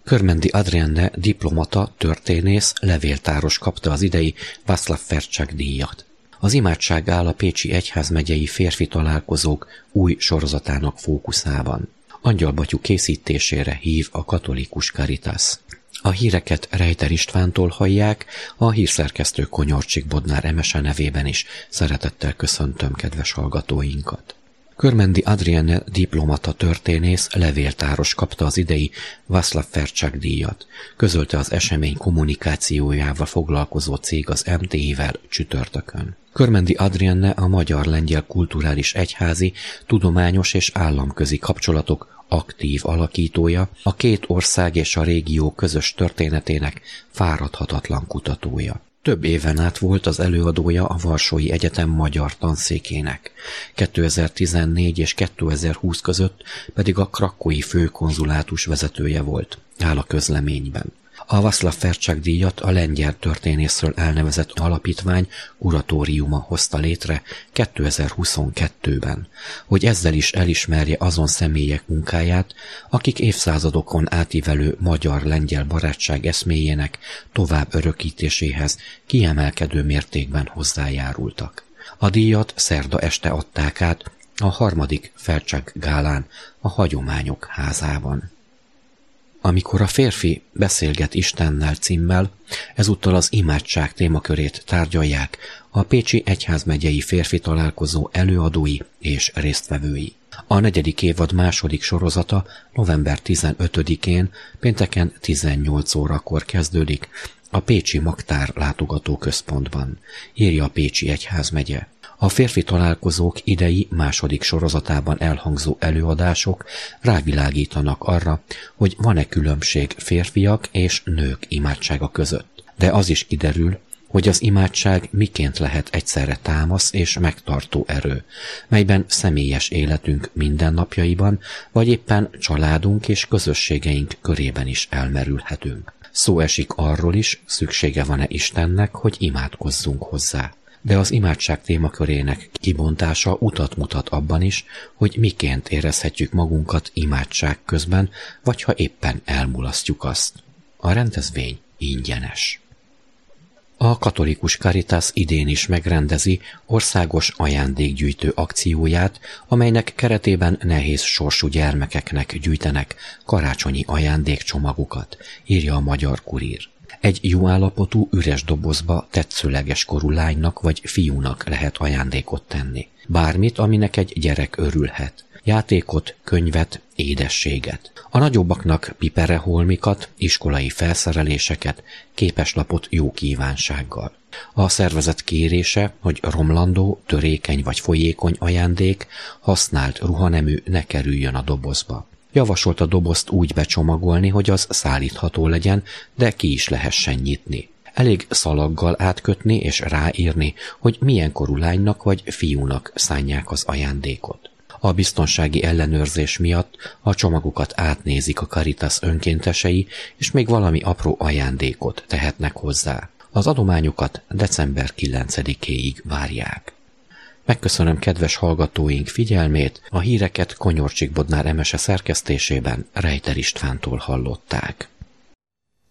Körmendi Adrienne diplomata, történész, levéltáros kapta az idei Václav Fercsák díjat. Az imádság áll a Pécsi Egyházmegyei Férfi Találkozók új sorozatának fókuszában. Angyalbattyú készítésére hív a katolikus Caritas. A híreket Rejter Istvántól hallják, a hírszerkesztő Konyorcsik Bodnár Emese nevében is szeretettel köszöntöm kedves hallgatóinkat. Körmendi Adrienne diplomata, történész, levéltáros kapta az idei Václav Fercsák díjat, közölte az esemény kommunikációjával foglalkozó cég az MTI-vel csütörtökön. Körmendi Adrienne a magyar-lengyel kulturális egyházi, tudományos és államközi kapcsolatok aktív alakítója, a két ország és a régió közös történetének fáradhatatlan kutatója. Több éven át volt az előadója a Varsói Egyetem magyar tanszékének. 2014 és 2020 között pedig a krakói főkonzulátus vezetője volt, áll a közleményben. A Václav Fercsák díjat a lengyel történészről elnevezett alapítvány kuratóriuma hozta létre 2022-ben, hogy ezzel is elismerje azon személyek munkáját, akik évszázadokon átívelő magyar-lengyel barátság eszméjének tovább örökítéséhez kiemelkedő mértékben hozzájárultak. A díjat szerda este adták át a 3. Fercsák gálán a Hagyományok Házában. Amikor a férfi beszélget Istennel címmel, ezúttal az imádság témakörét tárgyalják a Pécsi Egyházmegyei Férfi Találkozó előadói és résztvevői. A 4. évad második sorozata november 15-én pénteken 18 órakor kezdődik a Pécsi Magtár látogatóközpontban, írja a Pécsi Egyházmegye. A férfi találkozók idei második sorozatában elhangzó előadások rávilágítanak arra, hogy van-e különbség férfiak és nők imádsága között. De az is kiderül, hogy az imádság miként lehet egyszerre támasz és megtartó erő, melyben személyes életünk mindennapjaiban, vagy éppen családunk és közösségeink körében is elmerülhetünk. Szó esik arról is, szüksége van-e Istennek, hogy imádkozzunk hozzá. De az imádság témakörének kibontása utat mutat abban is, hogy miként érezhetjük magunkat imádság közben, vagy ha éppen elmulasztjuk azt. A rendezvény ingyenes. A katolikus Caritas idén is megrendezi országos ajándékgyűjtő akcióját, amelynek keretében nehéz sorsú gyermekeknek gyűjtenek karácsonyi ajándékcsomagokat, írja a Magyar Kurír. Egy jó állapotú üres dobozba tetszőleges korú lánynak vagy fiúnak lehet ajándékot tenni. Bármit, aminek egy gyerek örülhet. Játékot, könyvet, édességet. A nagyobbaknak pipereholmikat, iskolai felszereléseket, képeslapot jó kívánsággal. A szervezet kérése, hogy romlandó, törékeny vagy folyékony ajándék, használt ruhanemű ne kerüljön a dobozba. Javasolt a dobozt úgy becsomagolni, hogy az szállítható legyen, de ki is lehessen nyitni. Elég szalaggal átkötni és ráírni, hogy milyen korú lánynak vagy fiúnak szánják az ajándékot. A biztonsági ellenőrzés miatt a csomagokat átnézik a Caritas önkéntesei, és még valami apró ajándékot tehetnek hozzá. Az adományokat december 9-éig várják. Megköszönöm kedves hallgatóink figyelmét, a híreket Konyorcsik Bodnár Emese szerkesztésében Rejter Istvántól hallották.